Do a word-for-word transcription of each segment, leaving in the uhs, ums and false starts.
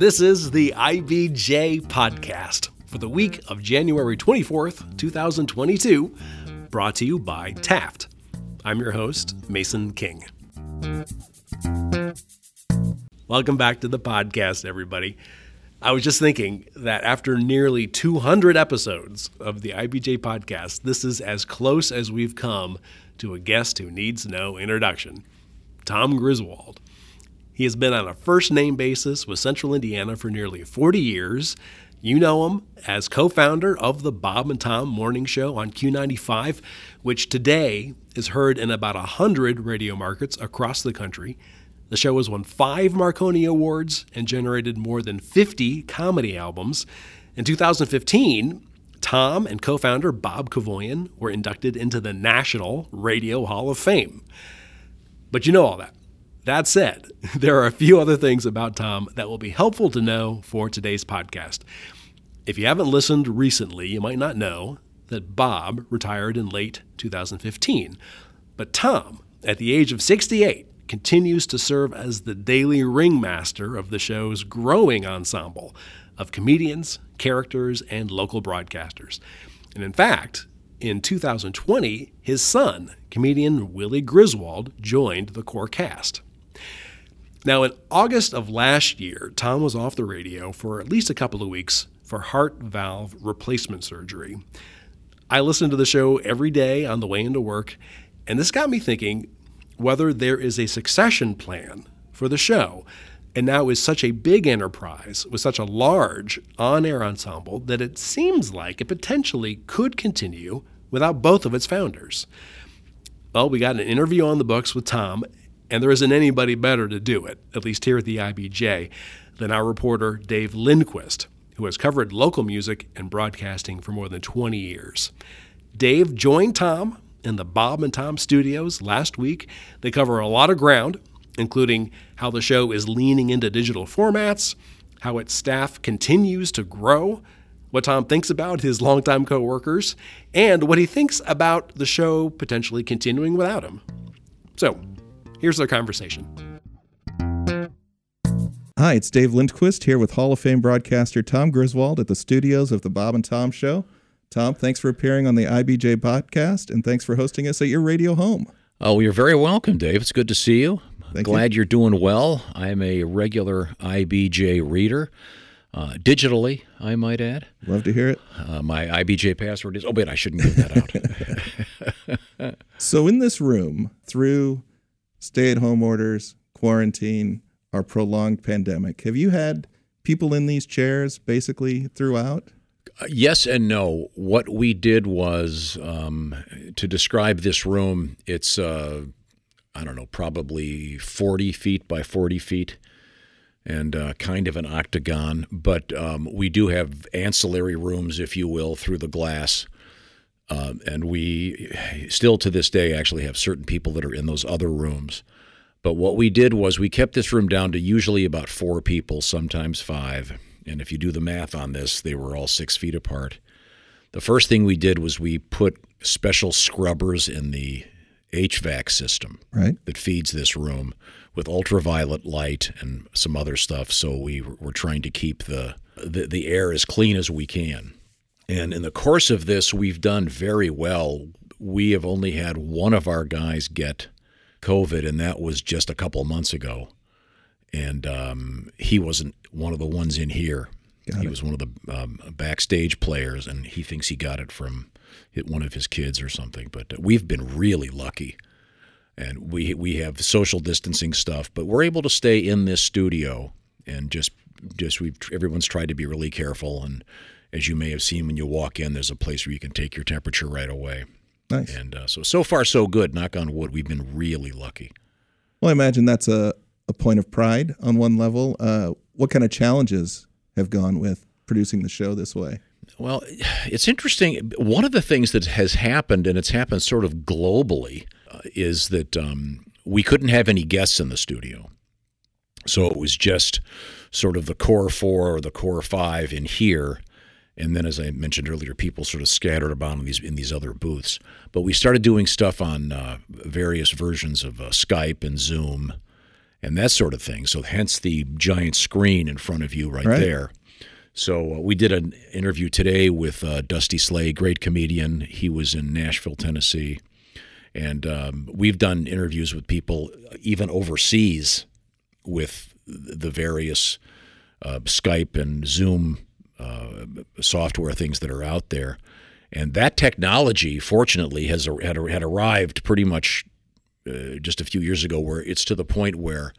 This is the I B J Podcast for the week of January twenty-fourth, twenty twenty-two, brought to you by Taft. I'm your host, Mason King. Welcome back to the podcast, everybody. I was just thinking that after nearly two hundred episodes of the I B J Podcast, this is as close as we've come to a guest who needs no introduction, Tom Griswold. He has been on a first-name basis with Central Indiana for nearly forty years. You know him as co-founder of the Bob and Tom Morning Show on Q ninety-five, which today is heard in about one hundred radio markets across the country. The show has won five Marconi Awards and generated more than fifty comedy albums. In two thousand fifteen, Tom and co-founder Bob Kevoian were inducted into the National Radio Hall of Fame. But you know all that. That said, there are a few other things about Tom that will be helpful to know for today's podcast. If you haven't listened recently, you might not know that Bob retired in late two thousand fifteen. But Tom, at the age of sixty-eight, continues to serve as the daily ringmaster of the show's growing ensemble of comedians, characters, and local broadcasters. And in fact, in two thousand twenty, his son, comedian Willie Griswold, joined the core cast. Now, in August of last year, Tom was off the radio for at least a couple of weeks for heart valve replacement surgery. I listened to the show every day on the way into work, and this got me thinking whether there is a succession plan for the show, and now is such a big enterprise with such a large on-air ensemble that it seems like it potentially could continue without both of its founders. Well, we got an interview on the books with Tom, and there isn't anybody better to do it, at least here at the I B J, than our reporter Dave Lindquist, who has covered local music and broadcasting for more than twenty years. Dave joined Tom in the Bob and Tom studios last week. They cover a lot of ground, including how the show is leaning into digital formats, how its staff continues to grow, what Tom thinks about his longtime co-workers, and what he thinks about the show potentially continuing without him. So, here's our conversation. Hi, it's Dave Lindquist here with Hall of Fame broadcaster Tom Griswold at the studios of the Bob and Tom Show. Tom, thanks for appearing on the I B J podcast, and thanks for hosting us at your radio home. Oh, you're very welcome, Dave. It's good to see you. Thank Glad you. You're doing well. I'm a regular I B J reader, uh, digitally, I might add. Love to hear it. Uh, my I B J password is, oh, wait, I shouldn't give that out. So in this room, through stay-at-home orders, quarantine, our prolonged pandemic, have you had people in these chairs basically throughout? Uh, yes and no. What we did was, um, to describe this room, it's, uh, I don't know, probably forty feet by forty feet and uh, kind of an octagon. But um, we do have ancillary rooms, if you will, through the glass. Uh, and we still to this day actually have certain people that are in those other rooms. But what we did was we kept this room down to usually about four people, sometimes five. And if you do the math on this, they were all six feet apart. The first thing we did was we put special scrubbers in the H V A C system right. that feeds this room with ultraviolet light and some other stuff. So we were trying to keep the, the, the air as clean as we can. And in the course of this, we've done very well. We have only had one of our guys get COVID, and that was just a couple months ago. And um, he wasn't one of the ones in here. Got he it. was one of the um, backstage players, and he thinks he got it from one of his kids or something. But we've been really lucky. And we we have social distancing stuff, but we're able to stay in this studio and just just we've everyone's tried to be really careful. And as you may have seen when you walk in, there's a place where you can take your temperature right away. Nice. And uh, so, so far, so good. Knock on wood. We've been really lucky. Well, I imagine that's a, a point of pride on one level. Uh, what kind of challenges have gone with producing the show this way? Well, it's interesting. One of the things that has happened, and it's happened sort of globally, uh, is that um, we couldn't have any guests in the studio. So it was just sort of the core four or the core five in here. And then, as I mentioned earlier, people sort of scattered about in these in these other booths. But we started doing stuff on uh, various versions of uh, Skype and Zoom, and that sort of thing. So hence the giant screen in front of you right, Right. there. So uh, we did an interview today with uh, Dusty Slay, great comedian. He was in Nashville, Tennessee. And um, we've done interviews with people even overseas with the various uh, Skype and Zoom uh, software things that are out there. And that technology, fortunately, has had, had arrived pretty much uh, just a few years ago, where it's to the point where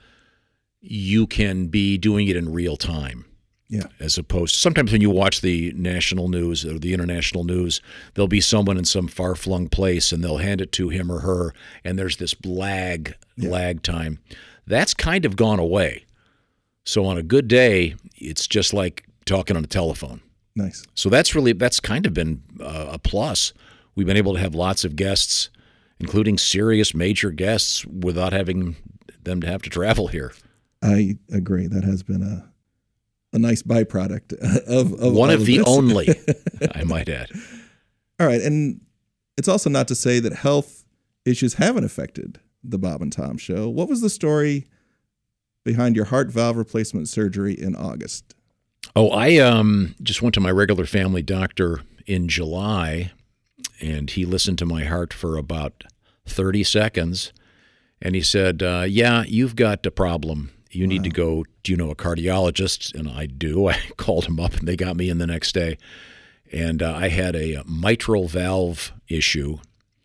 you can be doing it in real time. Yeah. As opposed to sometimes when you watch the national news or the international news, there'll be someone in some far-flung place and they'll hand it to him or her, and there's this lag, Yeah. lag time. That's kind of gone away. So on a good day, it's just like talking on a telephone. Nice. So that's really, that's kind of been uh, a plus. We've been able to have lots of guests, including serious major guests, without having them to have to travel here. I agree. That has been a a nice byproduct of, of One all of the this. only, I might add. All right. And it's also not to say that health issues haven't affected the Bob and Tom Show. What was the story behind your heart valve replacement surgery in August? Oh, I um, just went to my regular family doctor in July, and he listened to my heart for about thirty seconds, and he said, uh, yeah, you've got a problem. You need Wow. to go, do you know a cardiologist? And I do. I called him up, and they got me in the next day. And uh, I had a mitral valve issue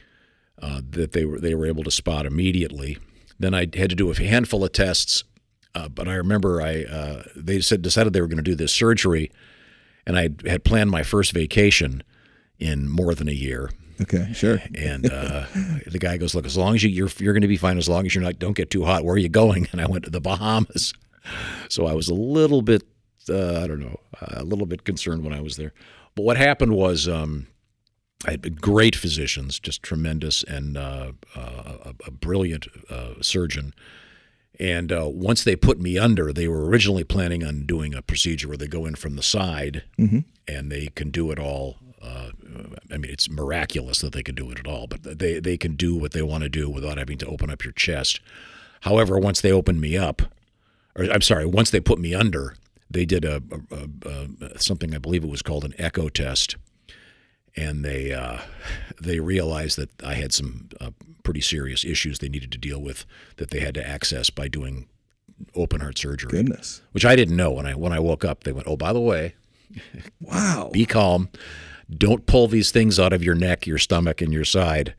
uh, that they were they were able to spot immediately. Then I had to do a handful of tests. Uh, but I remember I uh, they said decided they were going to do this surgery, and I had planned my first vacation in more than a year. Okay, sure. And uh, the guy goes, "Look, as long as you, you're you're going to be fine, as long as you're not don't get too hot. Where are you going?" And I went to the Bahamas. So I was a little bit uh, I don't know a little bit concerned when I was there. But what happened was um, I had great physicians, just tremendous, and uh, uh, a, a brilliant uh, surgeon. And uh, once they put me under, they were originally planning on doing a procedure where they go in from the side, Mm-hmm. and they can do it all. Uh, I mean, it's miraculous that they can do it at all, but they, they can do what they want to do without having to open up your chest. However, once they opened me up, or I'm sorry, once they put me under, they did a, a, a, a something I believe it was called an echo test, and they uh, they realized that I had some uh, pretty serious issues they needed to deal with that they had to access by doing open heart surgery. Goodness. Which I didn't know when I when I woke up. They went, "Oh, by the way, Wow. be calm. Don't pull these things out of your neck, your stomach, and your side."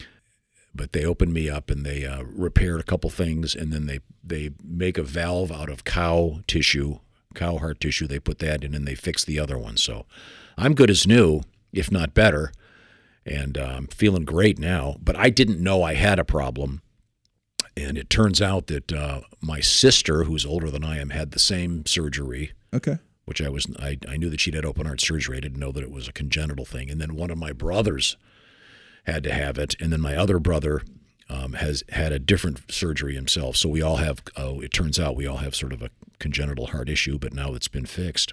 But they opened me up and they uh, repaired a couple things, and then they they make a valve out of cow tissue, cow heart tissue. They put that in, and they fixed the other one. So I'm good as new, if not better, and uh, I'm feeling great now. But I didn't know I had a problem, and it turns out that uh, my sister, who's older than I am, had the same surgery. Okay. Which I was, I, I knew that she'd had open heart surgery. I didn't know that it was a congenital thing. And then one of my brothers had to have it, and then my other brother um, has had a different surgery himself. So we all have. Oh, it turns out we all have sort of a congenital heart issue, but now it's been fixed.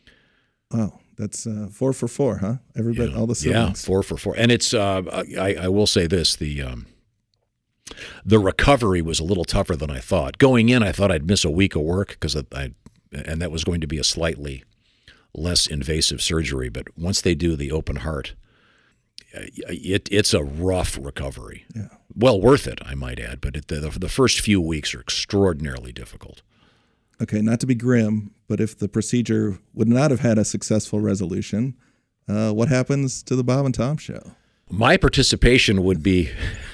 Wow. That's uh, four for four, huh? Everybody, Yeah. all the Yeah, siblings. four for four. And it's. Uh, I, I will say this: the um, the recovery was a little tougher than I thought. Going in, I thought I'd miss a week of work because I. And that was going to be a slightly less invasive surgery. But once they do the open heart, it, it's a rough recovery. Yeah. Well worth it, I might add. But it, the, the first few weeks are extraordinarily difficult. Okay, not to be grim, but if the procedure would not have had a successful resolution, uh, what happens to the Bob and Tom Show? My participation would be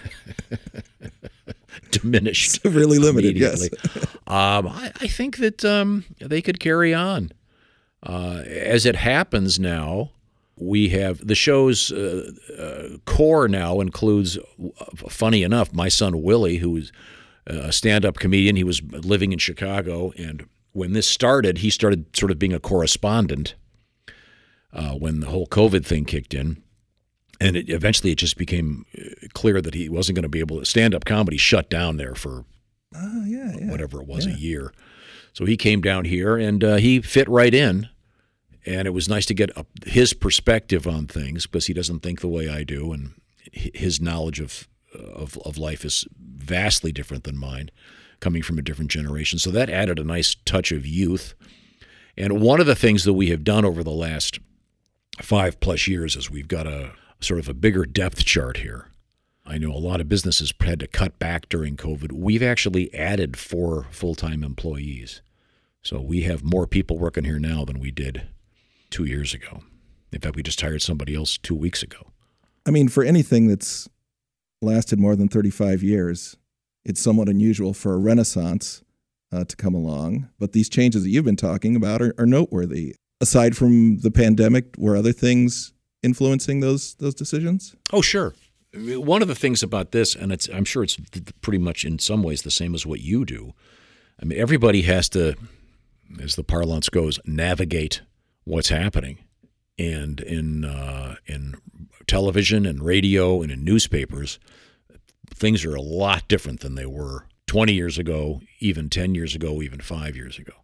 diminished. Severely limited, yes. um, I, I think that um, they could carry on. Uh, as it happens now, we have the show's uh, uh, core now includes, uh, funny enough, my son Willie, who's a stand-up comedian. He was living in Chicago, and when this started, he started sort of being a correspondent uh, when the whole COVID thing kicked in. And it, eventually it just became clear that he wasn't going to be able to, stand-up comedy shut down there for Oh, yeah, yeah. whatever it was, yeah. a year. So he came down here, and uh, he fit right in. And it was nice to get a, his perspective on things because he doesn't think the way I do, and his knowledge of of, of life is vastly different than mine, coming from a different generation. So that added a nice touch of youth. And one of the things that we have done over the last five plus years is we've got a sort of a bigger depth chart here. I know a lot of businesses had to cut back during COVID. We've actually added four full-time employees. So we have more people working here now than we did two years ago. In fact, we just hired somebody else two weeks ago. I mean, for anything that's lasted more than thirty-five years, it's somewhat unusual for a renaissance uh, to come along. But these changes that you've been talking about are, are noteworthy. Aside from the pandemic, were other things influencing those those decisions? Oh, sure. One of the things about this, and it's I'm sure it's pretty much in some ways the same as what you do. I mean, everybody has to, as the parlance goes, navigate what's happening. And in uh, in television and radio and in newspapers, things are a lot different than they were twenty years ago, even ten years ago, even five years ago.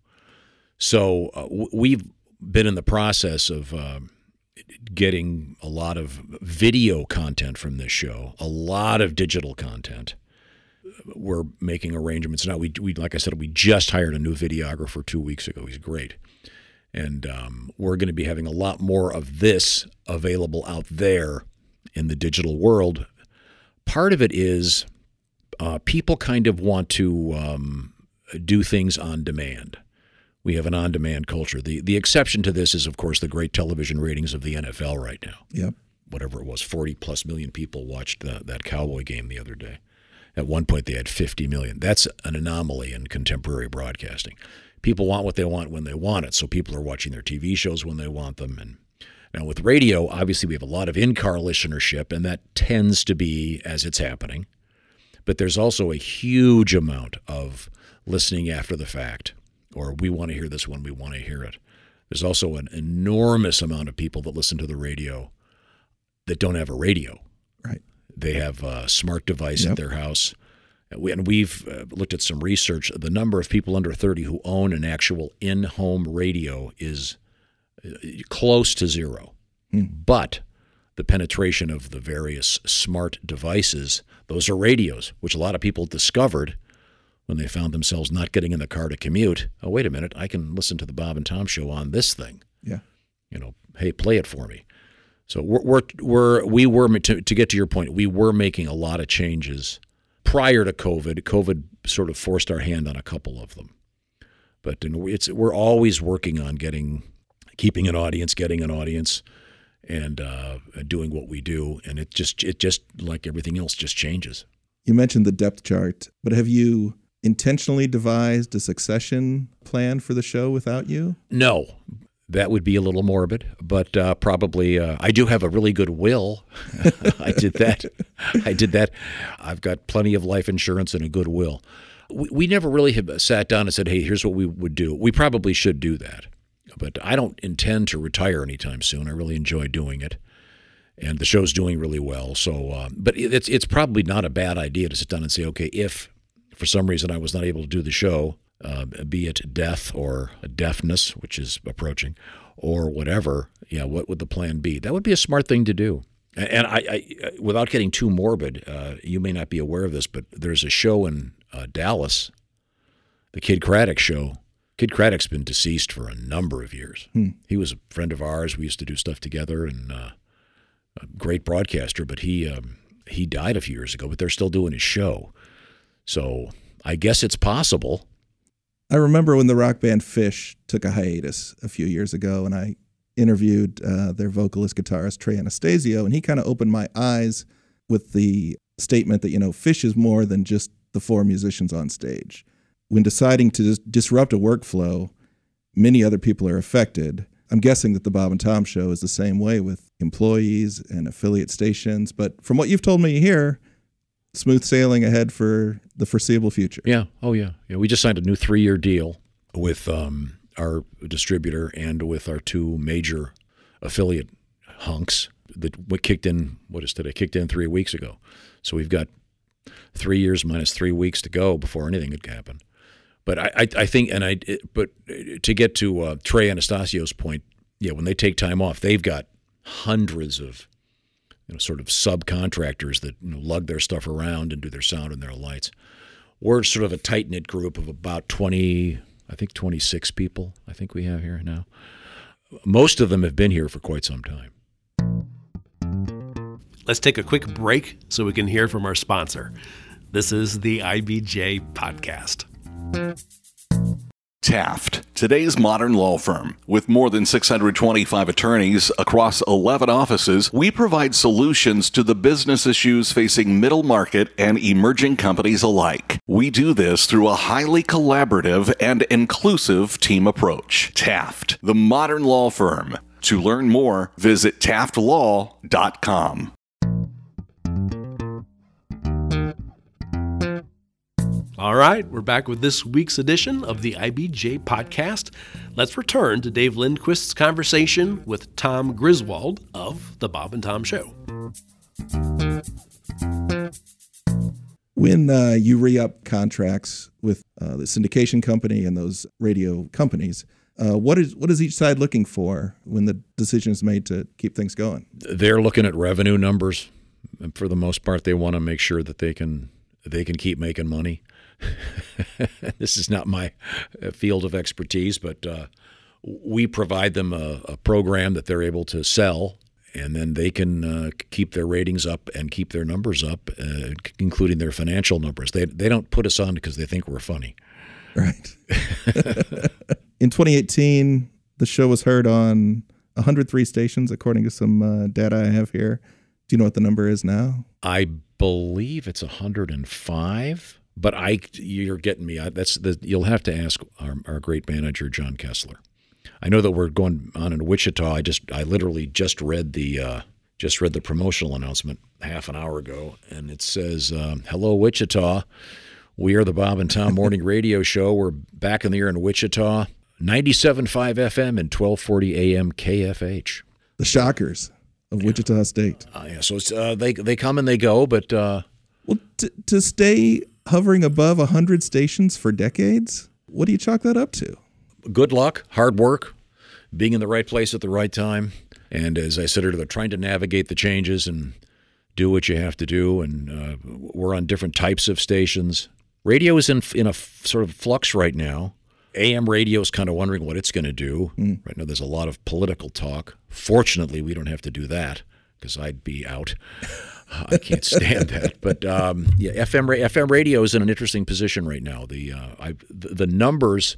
So uh, w- we've been in the process of uh, getting a lot of video content from this show, a lot of digital content. We're making arrangements now. We, we like I said, we just hired a new videographer two weeks ago. He's great. And um, we're going to be having a lot more of this available out there in the digital world. Part of it is uh, people kind of want to um, do things on demand. We have an on-demand culture. The the exception to this is, of course, the great television ratings of the N F L right now. Yep. Whatever it was, forty plus million people watched the, that Cowboy game the other day. At one point, they had fifty million. That's an anomaly in contemporary broadcasting. People want what they want when they want it, so people are watching their T V shows when they want them. And now with radio, obviously we have a lot of in-car listenership, and that tends to be as it's happening. But there's also a huge amount of listening after the fact, or we want to hear this when we want to hear it. There's also an enormous amount of people that listen to the radio that don't have a radio. Right. They have a smart device Yep. at their house. And we've uh, looked at some research. The number of people under thirty who own an actual in-home radio is close to zero. Mm. But the penetration of the various smart devices, those are radios, which a lot of people discovered when they found themselves not getting in the car to commute. Oh, wait a minute, I can listen to the Bob and Tom Show on this thing. Yeah. You know, hey, play it for me. So we're, we're, we're we were, to, to get to your point, we were making a lot of changes prior to COVID. COVID sort of forced our hand on a couple of them. But it's we're always working on getting, keeping an audience, getting an audience, and uh, doing what we do. And it just, it just, like everything else, just changes. You mentioned the depth chart, but have you intentionally devised a succession plan for the show without you? No. That would be a little morbid, but uh, probably uh, I do have a really good will. I did that. I did that. I've got plenty of life insurance and a good will. We, we never really have sat down and said, hey, here's what we would do. We probably should do that, but I don't intend to retire anytime soon. I really enjoy doing it, and the show's doing really well. So, uh, but it's it's probably not a bad idea to sit down and say, okay, if for some reason I was not able to do the show, Uh, be it death or deafness, which is approaching, or whatever, yeah, what would the plan be? That would be a smart thing to do. And I, I without getting too morbid, uh, you may not be aware of this, but there's a show in uh, Dallas, the Kid Craddock Show. Kid Craddock's been deceased for a number of years. Hmm. He was a friend of ours. We used to do stuff together, and uh, a great broadcaster, but he um, he died a few years ago, but they're still doing his show. So I guess it's possible. I remember when the rock band Fish took a hiatus a few years ago, and I interviewed uh, their vocalist guitarist Trey Anastasio, and he kind of opened my eyes with the statement that, you know, Fish is more than just the four musicians on stage. When deciding to dis- disrupt a workflow, many other people are affected. I'm guessing that the Bob and Tom Show is the same way with employees and affiliate stations, but from what you've told me here, smooth sailing ahead for the foreseeable future. Yeah. Oh, yeah. Yeah. We just signed a new three-year deal with um, our distributor and with our two major affiliate hunks that what kicked in, what is today? Kicked in three weeks ago. So we've got three years minus three weeks to go before anything could happen. But I, I, I think, and I, it, but to get to uh, Trey Anastasio's point, yeah, when they take time off, they've got hundreds of you know, sort of subcontractors that you know, lug their stuff around and do their sound and their lights. We're sort of a tight-knit group of about twenty, I think twenty-six people I think we have here now. Most of them have been here for quite some time. Let's take a quick break so we can hear from our sponsor. This is the I B J Podcast. Taft, today's modern law firm. With more than six hundred twenty-five attorneys across eleven offices, we provide solutions to the business issues facing middle market and emerging companies alike. We do this through a highly collaborative and inclusive team approach. Taft, the modern law firm. To learn more, visit taft law dot com. All right, we're back with this week's edition of the I B J Podcast. Let's return to Dave Lindquist's conversation with Tom Griswold of The Bob and Tom Show. When uh, you re-up contracts with uh, the syndication company and those radio companies, uh, what is what is each side looking for when the decision is made to keep things going? They're looking at revenue numbers. And for the most part, they want to make sure that they can they can keep making money. This is not my field of expertise, but uh, we provide them a, a program that they're able to sell, and then they can uh, keep their ratings up and keep their numbers up, uh, including their financial numbers. They they don't put us on because they think we're funny. Right. In twenty eighteen, the show was heard on one hundred three stations, according to some uh, data I have here. Do you know what the number is now? I believe it's one hundred five. But I, you're getting me. I, that's the. You'll have to ask our, our great manager, John Kessler. I know that we're going on in Wichita. I just, I literally just read the, uh, just read the promotional announcement half an hour ago, and it says, um, "Hello, Wichita. We are the Bob and Tom Morning Radio Show. We're back in the air in Wichita, ninety-seven point five F M and twelve forty A M K F H." The Shockers of Wichita State. Uh, yeah. So it's, uh, they they come and they go, but uh, well, t- to stay hovering above one hundred stations for decades, what do you chalk that up to? Good luck, hard work, being in the right place at the right time, and as I said earlier, trying to navigate the changes and do what you have to do. And uh, we're on different types of stations. Radio is in in a f- sort of flux right now. A M radio is kind of wondering what it's going to do. Mm. Right now, there's a lot of political talk. Fortunately, we don't have to do that because I'd be out. I can't stand that. But um, yeah, F M F M radio is in an interesting position right now. The uh, I, the, the numbers,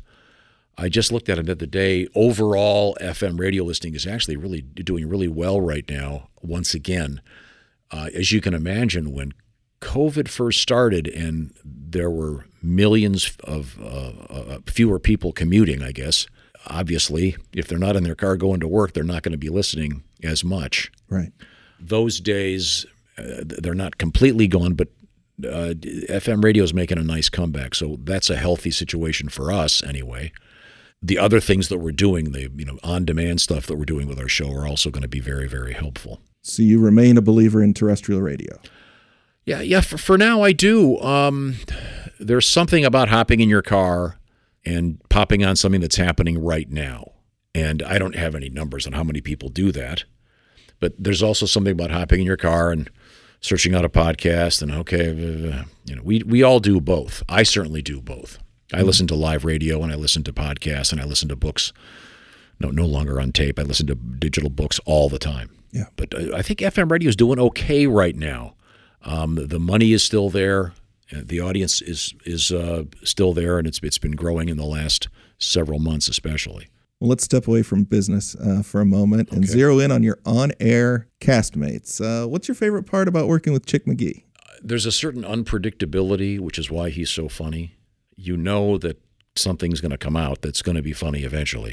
I just looked at it the other day. Overall, F M radio listening is actually really doing really well right now. Once again, uh, as you can imagine, when COVID first started and there were millions of uh, uh, fewer people commuting, I guess. Obviously, if they're not in their car going to work, they're not going to be listening as much. Right. Those days. Uh, they're not completely gone, but uh, F M radio is making a nice comeback. So that's a healthy situation for us anyway. The other things that we're doing, the you know on-demand stuff that we're doing with our show are also going to be very, very helpful. So you remain a believer in terrestrial radio? Yeah, yeah. For, for now, I do. Um, there's something about hopping in your car and popping on something that's happening right now. And I don't have any numbers on how many people do that. But there's also something about hopping in your car and searching out a podcast, and okay, you know, we we all do both. I certainly do both. I mm-hmm. listen to live radio, and I listen to podcasts, and I listen to books. No, no longer on tape. I listen to digital books all the time. Yeah. But uh, I think F M radio is doing okay right now. Um, the, the money is still there. The audience is is uh, still there, and it's it's been growing in the last several months, especially. Well, let's step away from business uh, for a moment and okay. zero in on your on-air castmates. Uh, what's your favorite part about working with Chick McGee? There's a certain unpredictability, which is why he's so funny. You know that something's going to come out that's going to be funny eventually.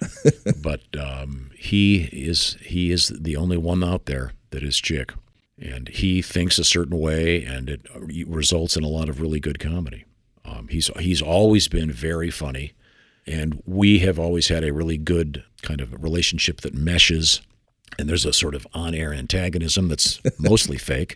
But um, he is he is the only one out there that is Chick. And he thinks a certain way, and it results in a lot of really good comedy. Um, he's he's always been very funny. And we have always had a really good kind of relationship that meshes, and there's a sort of on-air antagonism that's mostly fake.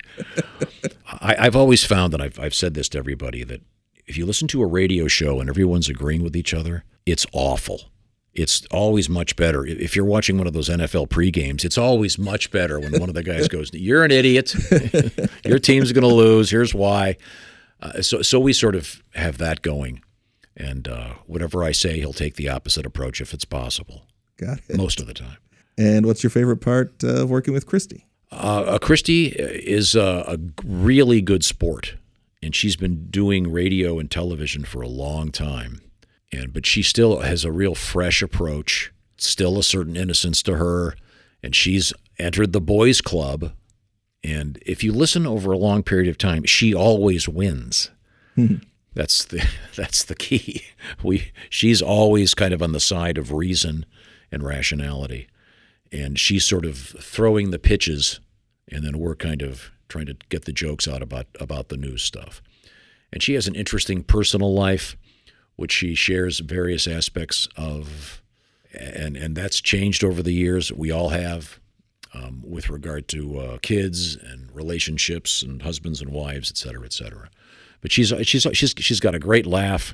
I, I've always found, and I've, I've said this to everybody, that if you listen to a radio show and everyone's agreeing with each other, it's awful. it's always much better. If you're watching one of those N F L pre-games, it's always much better when one of the guys goes, "You're an idiot. Your team's going to lose. Here's why." Uh, so, so we sort of have that going. And uh, whatever I say, he'll take the opposite approach if it's possible. Got it. Most of the time. And what's your favorite part uh, of working with Christy? Uh, uh, Christy is a, a really good sport, and she's been doing radio and television for a long time. And but she still has a real fresh approach, still a certain innocence to her, and she's entered the boys' club. And if you listen over a long period of time, she always wins. Mm-hmm. That's the that's the key. We she's always kind of on the side of reason and rationality, and she's sort of throwing the pitches, and then we're kind of trying to get the jokes out about about the news stuff. And she has an interesting personal life, which she shares various aspects of, and and that's changed over the years. We all have, um, with regard to uh, kids and relationships and husbands and wives, et cetera, et cetera. But she's she's she's she's got a great laugh,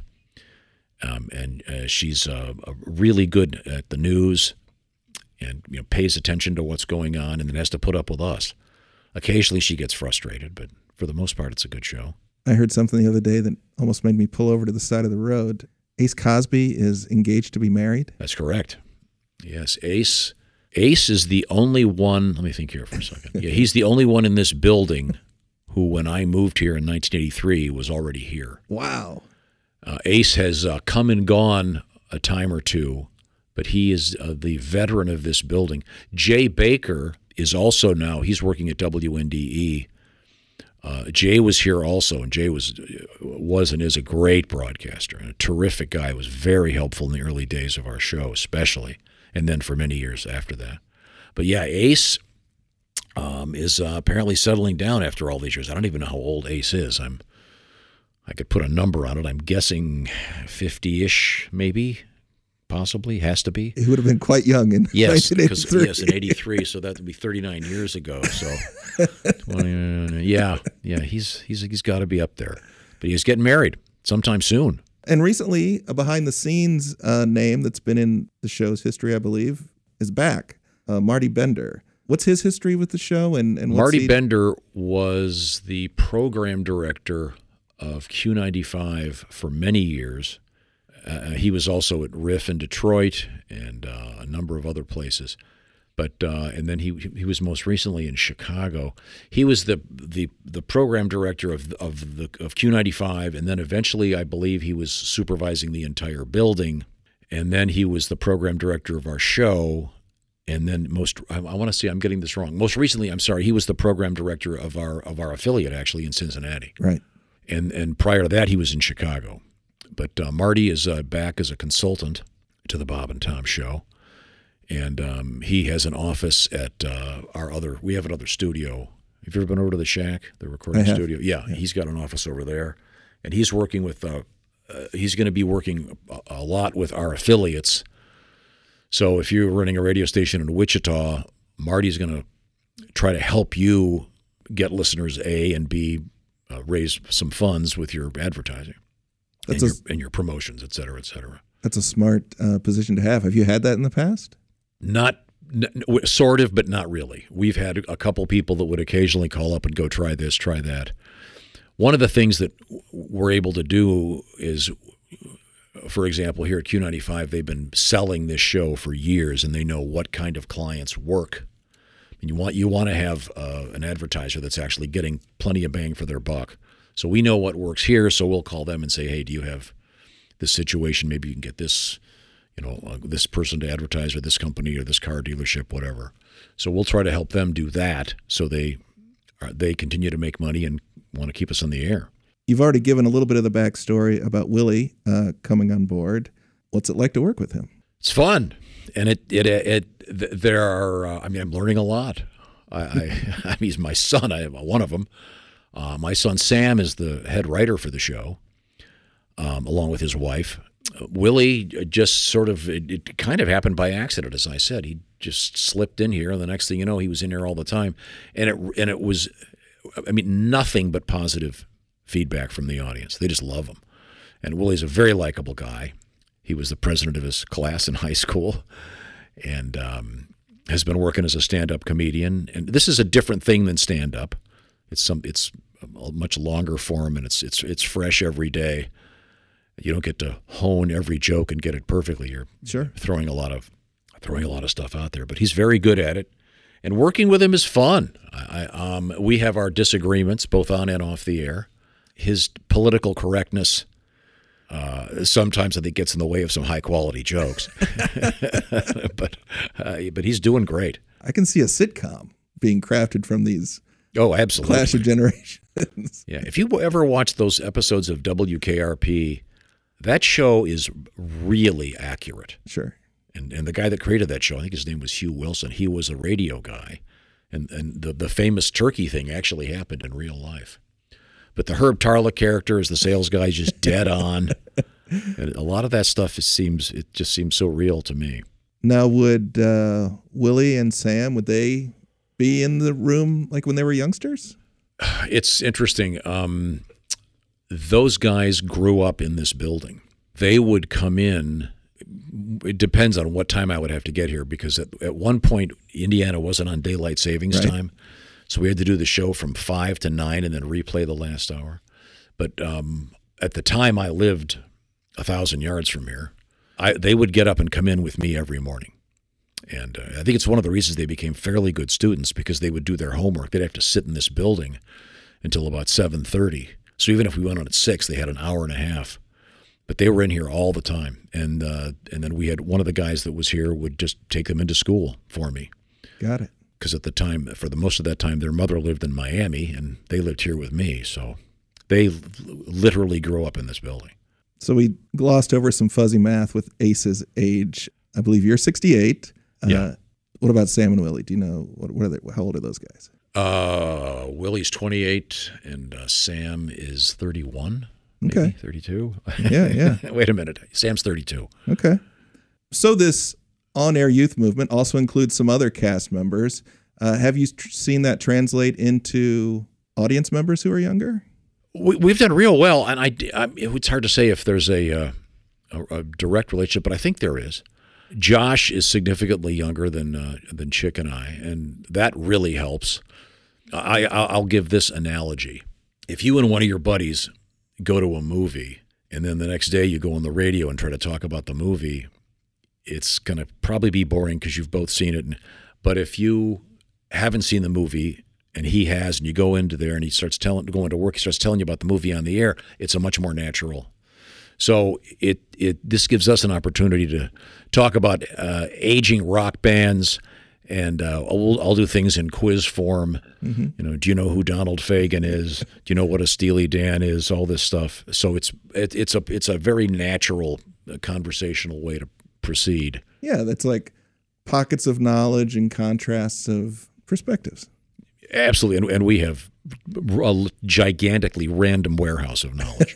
um, and uh, she's uh, really good at the news, and you know pays attention to what's going on, and then has to put up with us. Occasionally, she gets frustrated, but for the most part, it's a good show. I heard something the other day that almost made me pull over to the side of the road. Ace Cosby is engaged to be married? That's correct. Yes, Ace. Ace is the only one, let me think here for a second. Yeah, he's the only one in this building who, when I moved here in nineteen eighty-three, was already here. Wow. Uh, Ace has uh, come and gone a time or two, but he is uh, the veteran of this building. Jay Baker is also now, he's working at W N D E. Uh, Jay was here also, and Jay was was and is a great broadcaster and a terrific guy. Was very helpful in the early days of our show, especially, and then for many years after that. But yeah, Ace um, is uh, apparently settling down after all these years. I don't even know how old Ace is. I'm I could put a number on it. I'm guessing fifty-ish, maybe, possibly, has to be. He would have been quite young in yes, nineteen eighty-three. Because, yes, in eighty-three, so that would be thirty-nine years ago. So, twenty, yeah, yeah, he's he's he's got to be up there. But he's getting married sometime soon. And recently, a behind-the-scenes uh, name that's been in the show's history, I believe, is back. Uh, Marty Bender. What's his history with the show? And, and what's Marty he... Bender was the program director of Q ninety-five for many years. Uh, he was also at Riff in Detroit and uh, a number of other places. But uh, and then he he was most recently in Chicago. He was the the the program director of of the of Q ninety-five, and then eventually I believe he was supervising the entire building. And then he was the program director of our show. And then most I, I want to say I'm getting this wrong. Most recently, I'm sorry, he was the program director of our of our affiliate actually in Cincinnati. Right. And and prior to that, he was in Chicago. But uh, Marty is uh, back as a consultant to the Bob and Tom Show, and um, he has an office at uh, our other. We have another studio. Have you ever been over to the Shack, the recording studio? Yeah, yeah, he's got an office over there, and he's working with. Uh, uh, he's going to be working a, a lot with our affiliates. So if you're running a radio station in Wichita, Marty's going to try to help you get listeners A and B, uh, raise some funds with your advertising. That's and, a, your, and your promotions, et cetera, et cetera. That's a smart uh, position to have. Have you had that in the past? Not, n- sort of, but not really. We've had a couple people that would occasionally call up and go, try this, try that. One of the things that we're able to do is, for example, here at Q ninety-five, they've been selling this show for years, and they know what kind of clients work. And you want you want to have uh, an advertiser that's actually getting plenty of bang for their buck. So we know what works here, so we'll call them and say, hey, do you have this situation? Maybe you can get this, you know, uh, this person to advertise, or this company or this car dealership, whatever. So we'll try to help them do that so they are, they continue to make money and want to keep us on the air. You've already given a little bit of the backstory about Willie uh, coming on board. What's it like to work with him? It's fun, and it it it, it there are. Uh, I mean, I'm learning a lot. I, I, I mean, he's my son. I am one of them. Uh, my son Sam is the head writer for the show, um, along with his wife. Uh, Willie just sort of, it, it kind of happened by accident, as I said. He just slipped in here, and the next thing you know, he was in here all the time. And it and it was, I mean, nothing but positive feedback from the audience. They just love him. And Willie's a very likable guy. He He was the president of his class in high school, and um, has been working as a stand-up comedian. And this is a different thing than stand-up. It's some. It's a much longer form, and it's it's it's fresh every day. You don't get to hone every joke and get it perfectly. You're Sure. throwing a lot of throwing a lot of stuff out there, but he's very good at it. And working with him is fun. I, I, um, we have our disagreements, both on and off the air. His political correctness uh, sometimes I think gets in the way of some high quality jokes, but uh, but he's doing great. I can see a sitcom being crafted from these Oh, absolutely. Clash of Generations. Yeah, if you ever watch those episodes of W K R P, that show is really accurate. Sure. And and the guy that created that show, I think his name was Hugh Wilson. He was a radio guy, and and the the famous turkey thing actually happened in real life. But the Herb Tarla character as the sales guy is just dead on. And a lot of that stuff it seems it just seems so real to me. Now, would uh, Willie and Sam, would they be in the room like when they were youngsters? It's interesting. Um, those guys grew up in this building. They would come in. It depends on what time I would have to get here, because at, at one point Indiana wasn't on daylight savings Right. time, so we had to do the show from five to nine and then replay the last hour. But um, at the time I lived a thousand yards from here, I, they would get up and come in with me every morning. And uh, I think it's one of the reasons they became fairly good students, because they would do their homework. They'd have to sit in this building until about seven thirty. So even if we went on at six, they had an hour and a half. But they were in here all the time. And uh, and then we had one of the guys that was here would just take them into school for me. Got it. Because at the time, for the most of that time, their mother lived in Miami, and they lived here with me. So they l- literally grew up in this building. So we glossed over some fuzzy math with Ace's age. I believe you're sixty-eight. Yeah. Uh, what about Sam and Willie? Do you know what? What are they? How old are those guys? Uh, Willie's twenty-eight, and uh, Sam is thirty-one. Maybe, Okay. thirty-two. Yeah, yeah. Wait a minute. Sam's thirty-two. Okay. So this on-air youth movement also includes some other cast members. Uh, have you tr- seen that translate into audience members who are younger? We, we've done real well, and I, I, it's hard to say if there's a, uh, a, a direct relationship, but I think there is. Josh is significantly younger than uh, than Chick and I, and that really helps. I, I'll give this analogy. If you and one of your buddies go to a movie, and then the next day you go on the radio and try to talk about the movie, it's going to probably be boring because you've both seen it. But if you haven't seen the movie and he has, and you go into there and he starts telling, going to work, he starts telling you about the movie on the air, it's a much more natural. So it it this gives us an opportunity to talk about uh, aging rock bands, and uh, I'll, I'll do things in quiz form. Mm-hmm. You know, do you know who Donald Fagen is? Do you know what a Steely Dan is? All this stuff. So it's it, it's a it's a very natural uh, conversational way to proceed. Yeah, that's like pockets of knowledge and contrasts of perspectives. Absolutely, and, and we have a gigantically random warehouse of knowledge.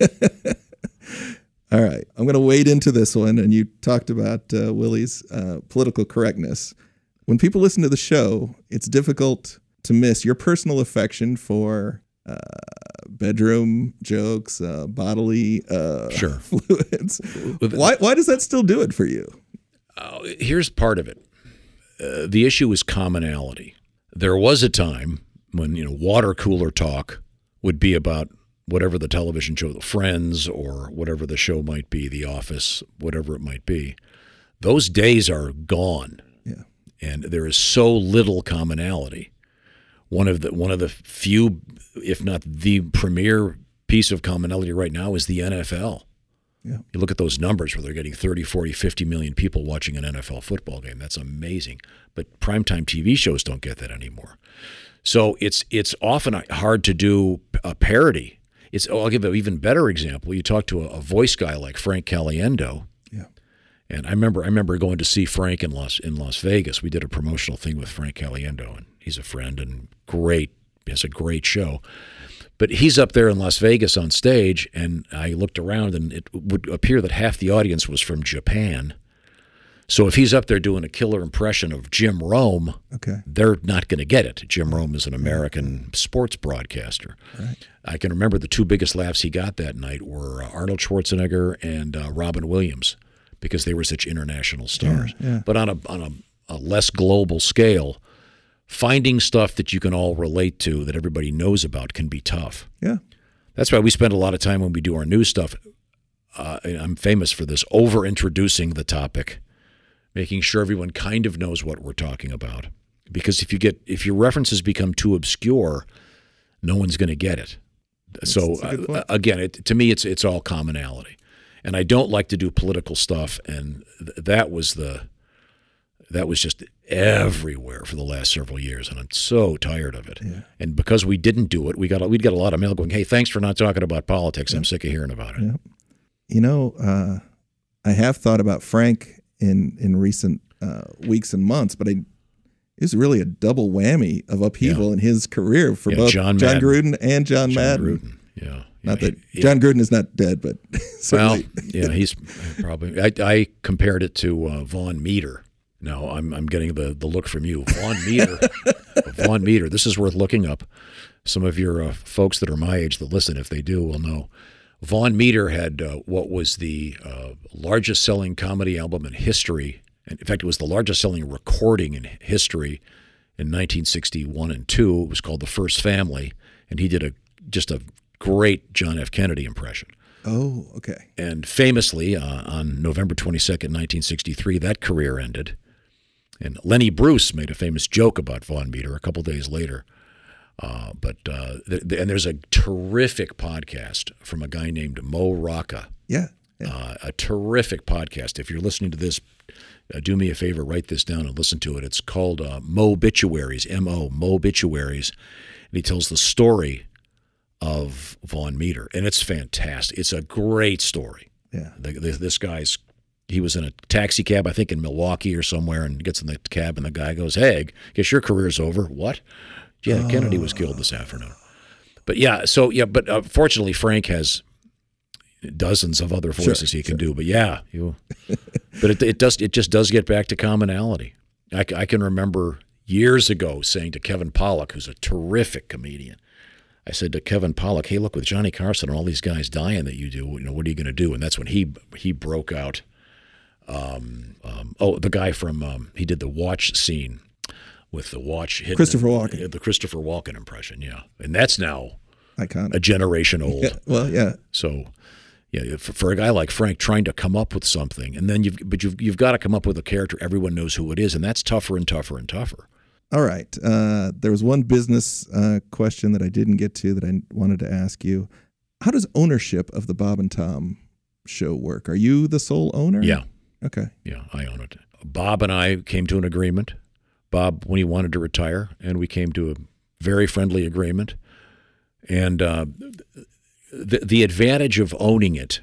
All right, I'm going to wade into this one. And you talked about uh, Willie's uh, political correctness. When people listen to the show, it's difficult to miss your personal affection for uh, bedroom jokes, uh, bodily uh, Sure. fluids. Why, why does that still do it for you? Uh, here's part of it. Uh, the issue is commonality. There was a time when, you know, water cooler talk would be about whatever the television show, Friends, or whatever the show might be, The Office, whatever it might be. Those days are gone. Yeah. And there is so little commonality. One of the one of the few, if not the premier piece of commonality right now is the N F L. Yeah. You look at those numbers where they're getting thirty, forty, fifty million people watching an N F L football game. That's amazing. But primetime T V shows don't get that anymore. So it's it's often hard to do a parody. It's oh, I'll give an even better example. You talk to a, a voice guy like Frank Caliendo. Yeah. And I remember I remember going to see Frank in Las in Las Vegas. We did a promotional thing with Frank Caliendo, and he's a friend and great. He has a great show. But he's up there in Las Vegas on stage, and I looked around, and it would appear that half the audience was from Japan. So if he's up there doing a killer impression of Jim Rome, Okay. they're not going to get it. Jim Rome is an American sports broadcaster. Right. I can remember the two biggest laughs he got that night were uh, Arnold Schwarzenegger and uh, Robin Williams, because they were such international stars. Yeah, yeah. But on a on a, a less global scale, finding stuff that you can all relate to, that everybody knows about, can be tough. Yeah. That's why we spend a lot of time when we do our news stuff. Uh, I'm famous for this, over introducing the topic, making sure everyone kind of knows what we're talking about. Because if you get if your references become too obscure, no one's going to get it. That's, so that's a good point. uh, again, it, to me, it's it's all commonality, and I don't like to do political stuff. And th- that was the that was just everywhere for the last several years, and I'm so tired of it. Yeah. And because we didn't do it, we got we'd got a lot of mail going, "Hey, thanks for not talking about politics. Yeah. I'm sick of hearing about it." Yeah. You know, uh, I have thought about Frank in in recent uh, weeks and months, but I. It was really a double whammy of upheaval Yeah. in his career for Yeah, both John John, Madden. Gruden and John, John Madden. Gruden, yeah. Not yeah, that he- John Gruden is not dead, but Well, certainly. yeah, he's probably. I, I compared it to uh, Vaughn Meter. No, I'm I'm getting the, the look from you, Vaughn Meter. Vaughn Meter. This is worth looking up. Some of your uh, folks that are my age that listen, if they do, will know. Vaughn Meter had uh, what was the uh, largest selling comedy album in history. In fact, it was the largest selling recording in history in nineteen sixty-one and two. It was called The First Family, and he did a just a great John F. Kennedy impression. Oh, okay. And famously, uh, on November twenty-second, nineteen sixty-three, that career ended. And Lenny Bruce made a famous joke about Vaughn Meter a couple days later. Uh, but uh, th- th- and there's a terrific podcast from a guy named Mo Rocca. Yeah. yeah. Uh, a terrific podcast. If you're listening to this, uh, do me a favor, write this down and listen to it. It's called uh, Mobituaries, M O, Mobituaries. And he tells the story of Vaughn Meter, and it's fantastic. It's a great story. Yeah. The, the, this guy's, he was in a taxi cab, I think in Milwaukee or somewhere, and gets in the cab, and the guy goes, "Hey, guess your career's over." What? Yeah, Oh. Kennedy was killed this afternoon. But yeah, so yeah, but uh, fortunately, Frank has dozens of other voices Sure, he can sure. do. But yeah, you, but it, it does, it just does get back to commonality. I, c- I can remember years ago saying to Kevin Pollak, who's a terrific comedian, I said to Kevin Pollak, "Hey, look, with Johnny Carson and all these guys dying that you do, you know, what are you going to do?" And that's when he he broke out. Um, um, oh, the guy from um, he did the watch scene with the watch hidden Christopher in- Walken. the Christopher Walken impression, yeah, and that's now Iconic. a generation old. Yeah, well, yeah. So, yeah, for, for a guy like Frank trying to come up with something, and then you've but you've you've got to come up with a character everyone knows who it is, and that's tougher and tougher and tougher. All right. Uh, there was one business uh, question that I didn't get to that I wanted to ask you. How does ownership of the Bob and Tom show work? Are you the sole owner? Yeah, Okay. yeah, I own it. Bob and I came to an agreement. Bob, when he wanted to retire, and we came to a very friendly agreement. And uh, the the advantage of owning it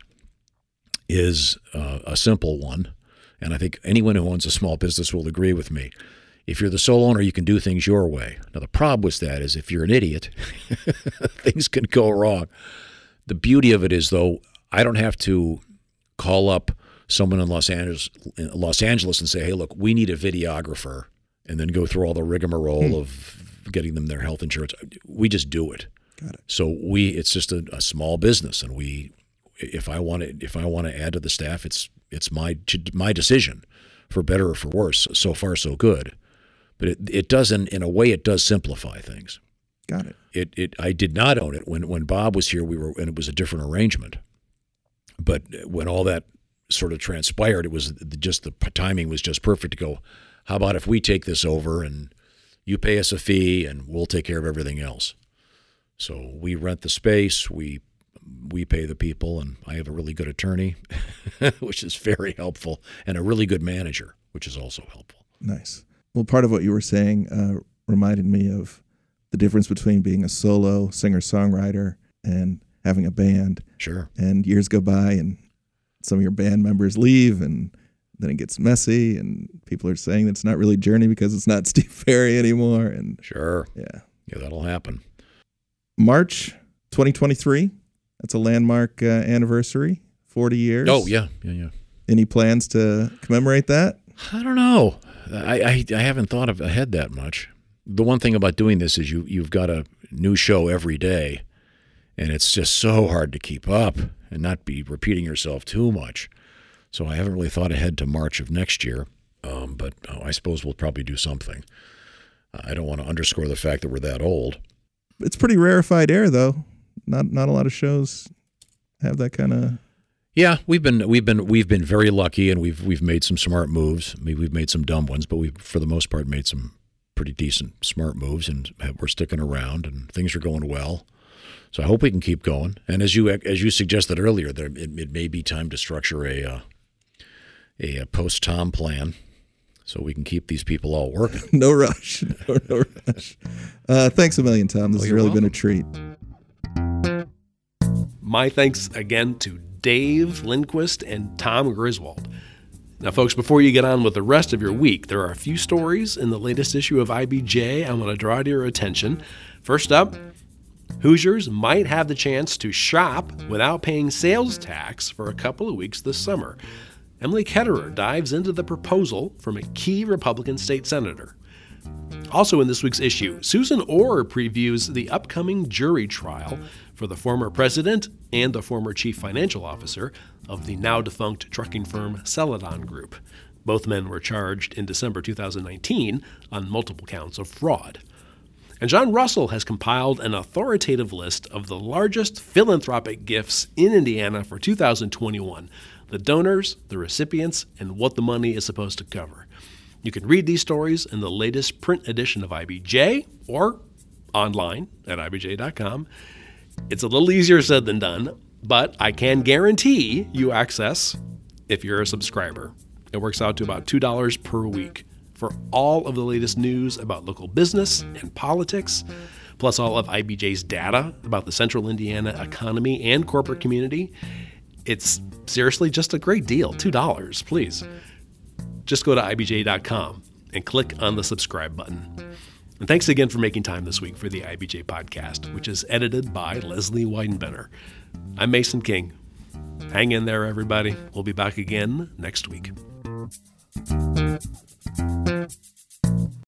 is uh, a simple one, and I think anyone who owns a small business will agree with me. If you're the sole owner, you can do things your way. Now, the problem with that is if you're an idiot, things can go wrong. The beauty of it is, though, I don't have to call up someone in Los Angeles, in Los Angeles and say, "Hey, look, we need a videographer," and then go through all the rigmarole Hmm. of getting them their health insurance. We just do it. Got it. So we, it's just a, a small business, and we, if I want to, if I want to add to the staff, it's it's my my decision, for better or for worse. So far, so good. But it it doesn't, in a way, it does simplify things. Got it. It it I did not own it when when Bob was here. We were, and it was a different arrangement. But when all that sort of transpired, it was just the timing was just perfect to go, how about if we take this over and you pay us a fee and we'll take care of everything else. So we rent the space, we we pay the people, and I have a really good attorney, which is very helpful, and a really good manager, which is also helpful. Nice. Well, part of what you were saying uh, reminded me of the difference between being a solo singer-songwriter and having a band. Sure. And years go by and some of your band members leave, and then it gets messy, and people are saying that it's not really Journey because it's not Steve Perry anymore. And Sure. yeah. Yeah, that'll happen. March twenty twenty-three, that's a landmark uh, anniversary, forty years. Oh, yeah, yeah, yeah. Any plans to commemorate that? I don't know. I, I I haven't thought of ahead that much. The one thing about doing this is you you've got a new show every day, and it's just so hard to keep up and not be repeating yourself too much. So I haven't really thought ahead to March of next year, um, but oh, I suppose we'll probably do something. I don't want to underscore the fact that we're that old. It's pretty rarefied air, though. Not not a lot of shows have that kind of. Yeah, we've been we've been we've been very lucky, and we've we've made some smart moves. I mean, we've made some dumb ones, but we've for the most part made some pretty decent smart moves, and we're sticking around, and things are going well. So I hope we can keep going. And as you as you suggested earlier, there it, it may be time to structure a uh, a, a post-Tom plan, so we can keep these people all working. No rush. No, no rush. Uh, thanks a million, Tom. This Oh, has you're really welcome. been a treat. My thanks again to Dave Lindquist and Tom Griswold. Now, folks, before you get on with the rest of your week, there are a few stories in the latest issue of I B J I want to draw to your attention. First up, Hoosiers might have the chance to shop without paying sales tax for a couple of weeks this summer. Emily Ketterer dives into the proposal from a key Republican state senator. Also in this week's issue, Susan Orr previews the upcoming jury trial for the former president and the former chief financial officer of the now-defunct trucking firm Celadon Group. Both men were charged in December two thousand nineteen on multiple counts of fraud. And John Russell has compiled an authoritative list of the largest philanthropic gifts in Indiana for two thousand twenty-one, the donors, the recipients, and what the money is supposed to cover. You can read these stories in the latest print edition of I B J or online at I B J dot com. It's a little easier said than done, but I can guarantee you access if you're a subscriber. It works out to about two dollars per week for all of the latest news about local business and politics, plus all of I B J's data about the central Indiana economy and corporate community. It's seriously just a great deal. two dollars, please. Just go to I B J dot com and click on the subscribe button. And thanks again for making time this week for the I B J podcast, which is edited by Leslie Weidenbenner. I'm Mason King. Hang in there, everybody. We'll be back again next week.